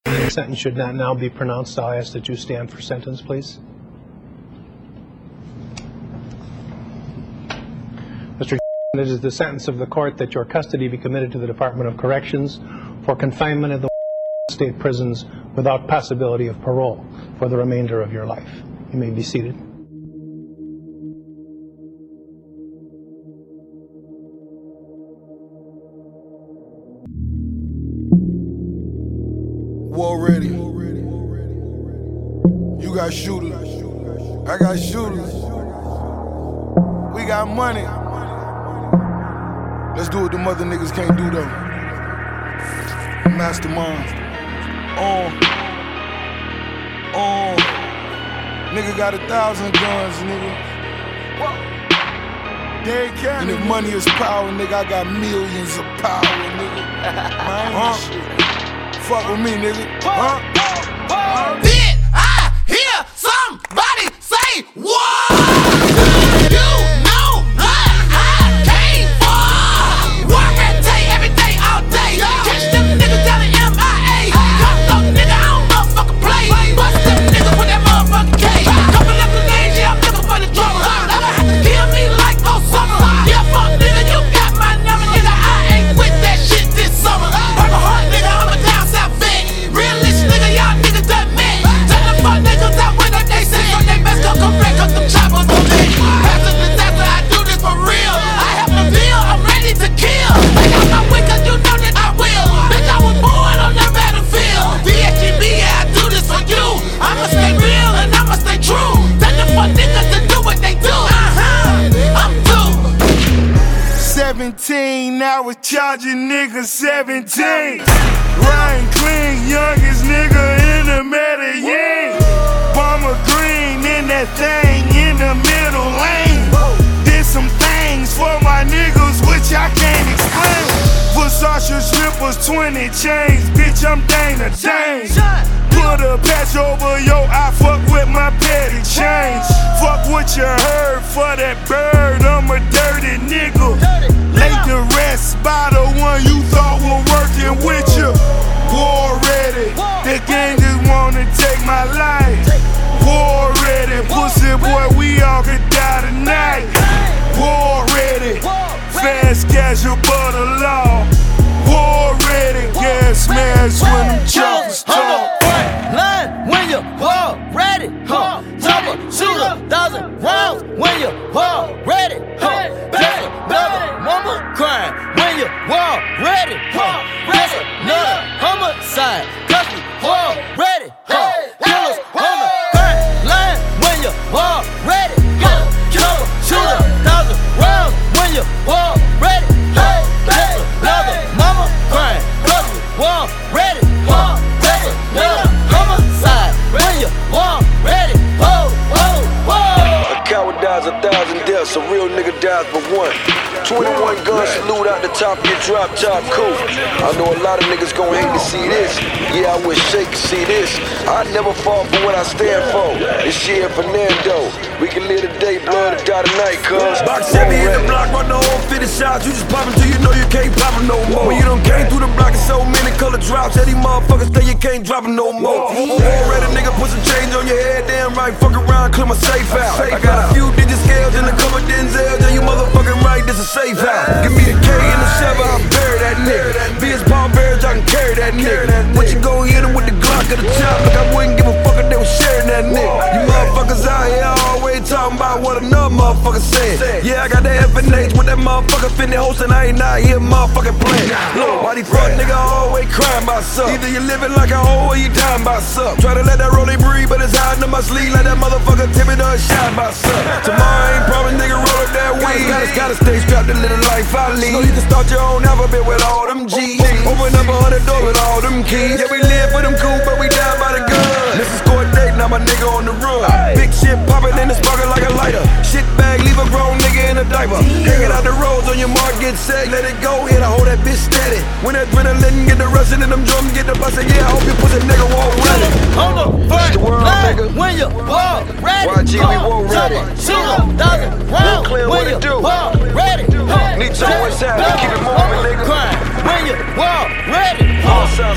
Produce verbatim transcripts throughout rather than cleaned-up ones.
The sentence should not now be pronounced. I'll ask that you stand for sentence, please. Mister It is the sentence of the court that your custody be committed to the Department of Corrections for confinement in the state prisons without possibility of parole for the remainder of your life. You may be seated. War ready. You got shooters. I got shooters. We got money. Let's do what the mother niggas can't do though. Mastermind. On. On. Nigga got a thousand guns, nigga. And if money is power, nigga, I got millions of power, nigga. Huh? Fuck with me, nigga. Huh? Huh? Did I hear somebody say what? You know what I came for. Work and day, every day, all day. Catch them niggas down in M I A. Cop those nigga, I don't motherfucking play. Bust them niggas with that motherfucking K. Couple of the names, yeah, I'm looking for the drama. Never have to kill me like Osama. Yeah, fuck nigga, you got my number, nigga. I ain't with that shit this summer. Purple heart, nigga, I'm a down south vet. Realist nigga, y'all niggas done met. Tell them fuck niggas that when they say so they best go correct, cause them choppers on me. After disaster, I do this for real. I have no deal, I'm ready to kill. Take out my wig, cause you know that I will. Bitch, I was born on that battlefield. D S G B, yeah, I do this for you. I'ma stay real and I'ma stay true. Tell them fuck niggas to do what they do. Uh-huh, I'm through. seventeen, now it's charging niggas seventeen. Ryan Clean, youngest nigga in the Medellin. Bomber Green in that thing in the middle lane. Did some things for my niggas which I can't explain. Versace slippers, twenty chains, bitch I'm Dana Dane. Put a patch over your eye, fuck with my petty change. Fuck what you heard for that bird, I'm a dirty nigga. Lay the rest by the one you thought were working with you. War ready, the gang just wanna take my life. War ready, pussy boy, we all could die tonight. War ready, fast casual but a law. War ready, gas smash when them choppers talk. Line when you war ready, huh? Chopper, shoot a thousand rounds when you war ready, huh? That's another mama crying when you war ready, huh? That's another homicide, cause we war ready, huh? Killers on the front line when you war ready, huh? Chopper, shoot a thousand rounds when you war ready, huh? That's another mama crying cause we war ready, huh? That's another homicide when you war ready, whoa, whoa, whoa. A coward dies a thousand deaths, a real nigga dies but one. twenty-one gun salute out the top of your drop top cool. I know a lot of niggas gon' hate to see this. Yeah, I wish Shake could see this. I never fall for what I stand for. It's shit Fernando. We can live the day, blood to die tonight, cuz. Box seven hit the block, run the whole fifty shots. You just poppin' till you know you can't pop 'em no more. When you done came through the block and so many color drops, that these motherfuckers say you can't drop 'em no more. Already nigga put some change on your head, damn right. Fuck around, clear my safe out. I got a few digit scales and a couple Denzels, and you motherfucking right, this a safe house. Give me the K and the seven, I'll bury that nigga. Be his Paul Bears, I can carry that nigga. What you gon' hit him with the Glock at the top? Like I wouldn't give a fuck if they was sharing that nigga. You motherfuckers out here always talking about what another motherfucker said. Yeah, I got that F N H with that motherfucker finna host and I ain't out here motherfucking playing. Look, why these fuck nigga always crying about something? Either you living like a hoe or you dying by something. Try to let that rollie breathe, but it's hiding in my sleeve like that motherfucker timid or shine by something. Tomorrow ain't promised, nigga, roll up that weed. Gotta, gotta stay strapped to live the life I lead. So you can start your own alphabet with all them G's. Open up a hundred doors with all them keys. Yeah, we live for them cool, but we die by the gun. This is court date, now my nigga on the run. Big shit poppin' in the sparkin' like a lighter. Shit bag, leave a grown nigga in a diaper. Hanging out the roads on your mark, get set, let it go. Hit, I hold that bitch steady. When that adrenaline get the rushin' and them drums get the bustin', yeah, I hope you pussy nigga won't run it. On the front line when you war ready, Y G, we war ready. Shoot a thousand rounds when you war ready, huh? Need to know what's happening, keep it moving, nigga. When you war ready, huh? I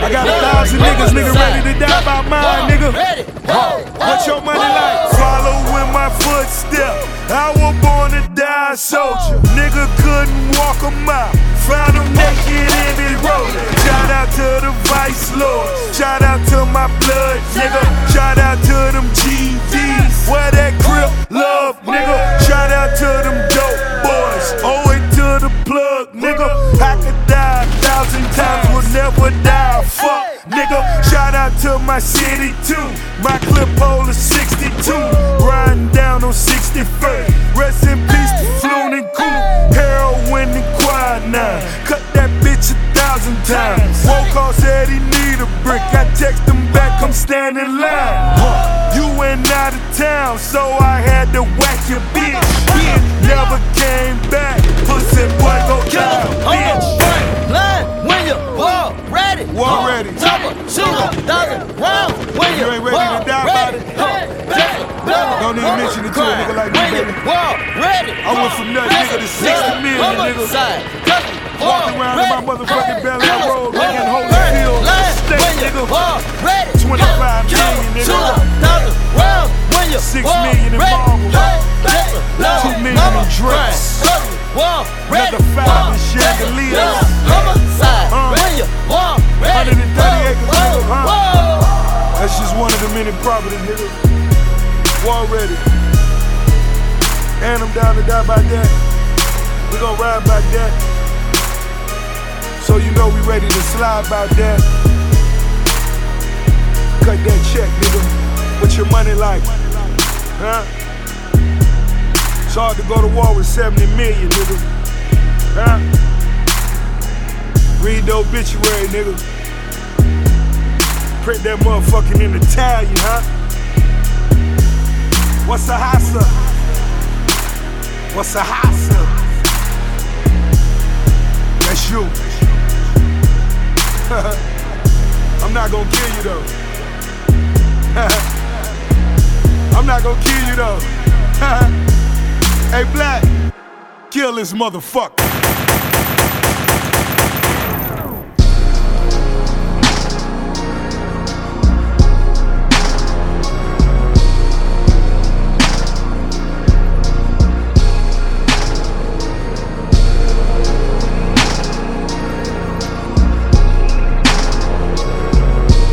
I got a thousand niggas, nigga, ready to die by mine, nigga. What's your money like? Following my footsteps. I was born to die a soldier. Nigga couldn't walk a mile. Found him naked in his road. Shout out to the Vice Lord. Shout out to my blood, nigga. Shout out to them G Ds. Where that grip love, nigga. Shout out to them dope boys. Owe it to the plug, nigga. I could die a thousand times, will never die. Fuck, nigga. Shout out to my city too. My clip hole is sixty-two. Riding down on sixty-first. Rest in peace to Floon and Cool. Heroin and quinine. Cut that bitch a thousand times. Woke said he need a brick. I text him back, come stand in line. You went out of town, so I had to whack your bitch. Never came back. Pussy boy, go down, bitch. Line when you war ready. War ready. Chopper, shooter, thousand rounds when you You ain't ready to die about it. Don't even mention it to a nigga like me, baby. War ready. I went from nothing, nigga, to sixty million, nigga. Walking around in my motherfucking belly, I rolled, nigga, and Holyfield, state, nigga. twenty-five million, nigga. Six million in marbles. Two million in drinks. Another five in chandeliers. Uh, one hundred thirty acres, nigga, huh? That's just one of the many properties, nigga. War ready. And I'm down to die by that. We gon' ride by that. So you know we ready to slide by that. Cut that check, nigga. What's your money like? Huh? It's hard to go to war with seventy million, nigga. Huh? Read the obituary, nigga. Print that motherfucking in Italian, huh? What's a hassa? What's a hassa? That's you. I'm not gonna kill you though. I'm not gonna kill you though. Hey, Black, kill this motherfucker.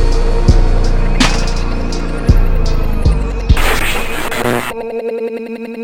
M- m- m- m- m-